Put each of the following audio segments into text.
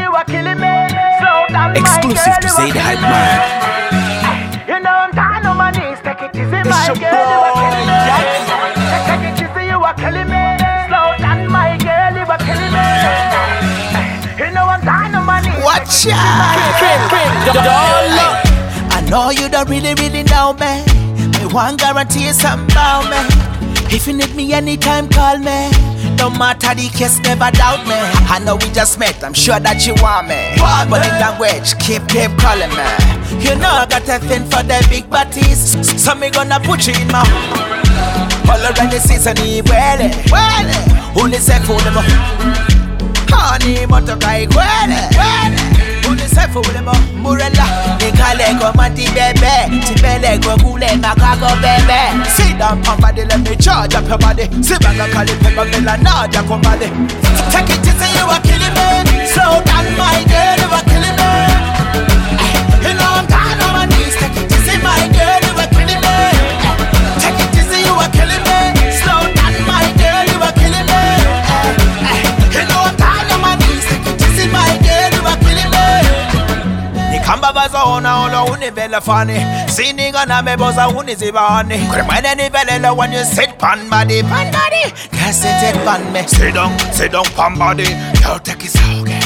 you are killing me. Slow down, Exclusive to Zaid Hype Man. You know I'm down on my knees. Take it easy, my girl, you are killing me. Take it easy, you are killing me. Slow down, my girl, you are killing me. You know I'm down on my knees. Watch out. I know you don't really know me. Me want guarantee you something about me. If you need me anytime, call me. No matter the case, never doubt me. I know we just met, I'm sure that you want me. But in language, keep calling me. You know I got a thing for the big bodies, so me gonna put you in my all around the season, well. Only say for them, honey, motokai, only say for them, Murella. Nikale go mati bebe, tibele go kule makako bebe. Sit down, somebody, let me charge up your body. Sit back and call it pepper, mela, naja, come body. Take it easy, you are killing me. Slow down, my girl, you are killing me. You know I'm down on my knees. Take it easy, my girl, you are killing me. Take it easy, you are killing me. Slow down, my girl, you are killing me. You know I'm down on my knees. Take it easy, my girl, you are killing me. Nikamba bazaona olo univela fani. Siniga na meboza unizibani. Kremene nivelela when you sit pan body. Guess it pan me. Sit down pan body. Yo take it so okay.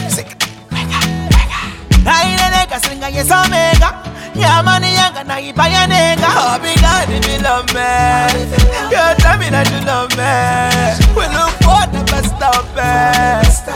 Naineneka singa yesomega. Nyamani yanga na ipayanega. Oh because if you love me, you tell me that you love me. We look for the best of best.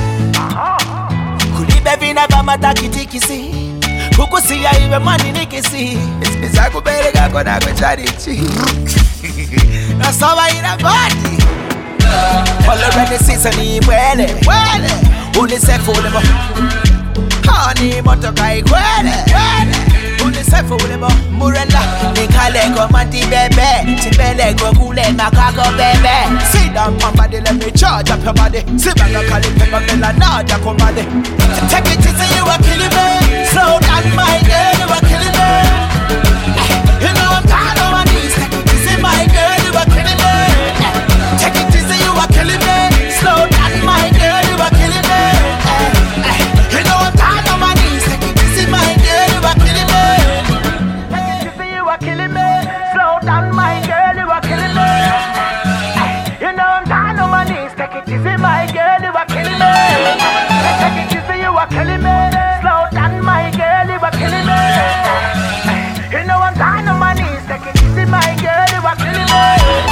Kulibe vina kama takitikisi. Kukusia iwe mani nikisi. Ispisa kubereka kona kucharichi. Nasoba ina body. All around the season well. Only say for them. Honey, motokai, only say for them. Murella. Nikale go mati bebe. Tibele go kule makako bebe. Sit down, somebody, let me charge up your body. Sit back and call it pepper, mela, naja, come body. Take it easy, you are killing me. Slow down, my girl, you are killing me. You know I'm down on my knees. Take it easy, my girl, you are killing me. Take it easy, you are killing me. Slow down, my girl, you are killing me. You know I'm down on my knees. Take it easy, my girl, you are killing me. Take it easy, you are killing me. Slow down, my girl, you are killing me. You know I'm down on my knees. Take it easy, my girl, you are killing me. Take it easy, you are killing me. Slow down, my girl, you are killing me. You know I'm down on my knees. Take it easy, my girl, you are killing me.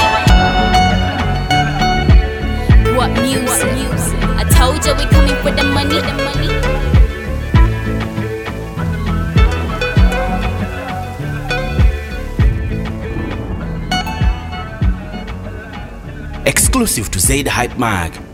What music? I told you we coming for the money. Exclusive to Zaid Hype Mag.